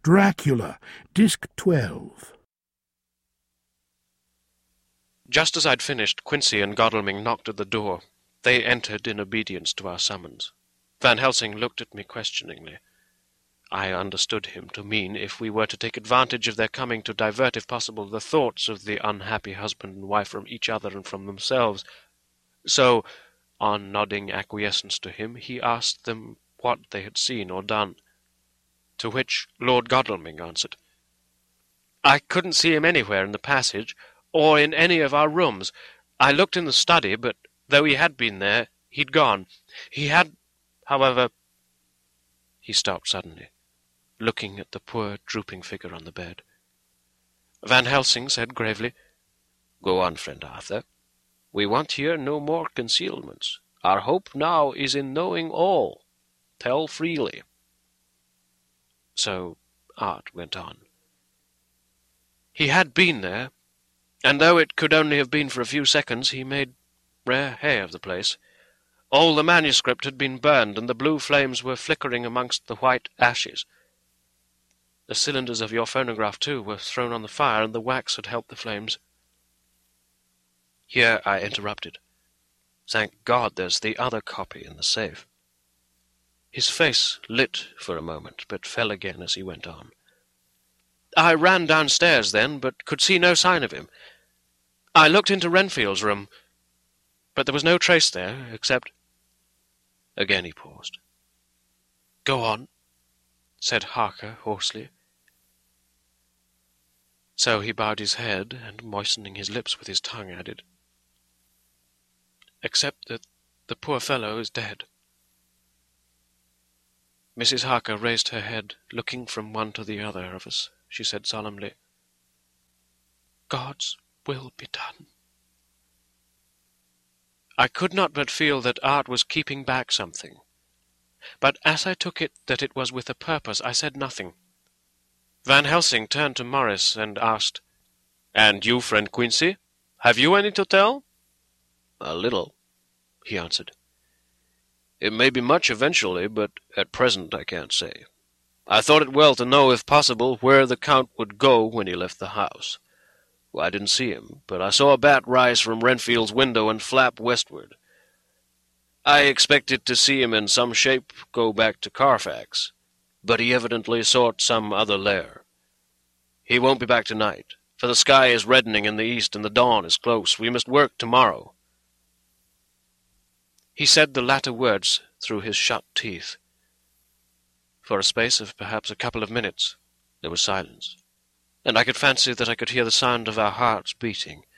Dracula, Disc 12. Just as I'd finished, Quincy and Godalming knocked at the door. They entered in obedience to our summons. Van Helsing looked at me questioningly. I understood him to mean if we were to take advantage of their coming to divert, if possible, the thoughts of the unhappy husband and wife from each other and from themselves. So, on nodding acquiescence to him, he asked them what they had seen or done. To which Lord Godalming answered, "I couldn't see him anywhere in the passage, or in any of our rooms. I looked in the study, but though he had been there, he'd gone. He had, however—" He stopped suddenly, looking at the poor drooping figure on the bed. Van Helsing said gravely, "Go on, friend Arthur. We want here no more concealments. Our hope now is in knowing all. Tell freely." So Art went on. He had been there, and though it could only have been for a few seconds, he made rare hay of the place. All the manuscript had been burned, and the blue flames were flickering amongst the white ashes. The cylinders of your phonograph, too, were thrown on the fire, and the wax had helped the flames. Here I interrupted. "Thank God there's the other copy in the safe." His face lit for a moment, but fell again as he went on. "I ran downstairs then, but could see no sign of him. I looked into Renfield's room, but there was no trace there, except—" Again he paused. "Go on," said Harker hoarsely. So he bowed his head, and moistening his lips with his tongue, added, "Except that the poor fellow is dead." Mrs. Harker raised her head, looking from one to the other of us. She said solemnly, "God's will be done." I could not but feel that Art was keeping back something. But as I took it that it was with a purpose, I said nothing. Van Helsing turned to Morris and asked, "And you, friend Quincy, have you any to tell?" "A little," he answered. "It may be much eventually, but at present I can't say. I thought it well to know, if possible, where the Count would go when he left the house. Well, I didn't see him, but I saw a bat rise from Renfield's window and flap westward. I expected to see him in some shape go back to Carfax, but he evidently sought some other lair. He won't be back tonight, for the sky is reddening in the east and the dawn is close. We must work tomorrow." He said the latter words through his shut teeth. For a space of perhaps a couple of minutes there was silence, and I could fancy that I could hear the sound of our hearts beating.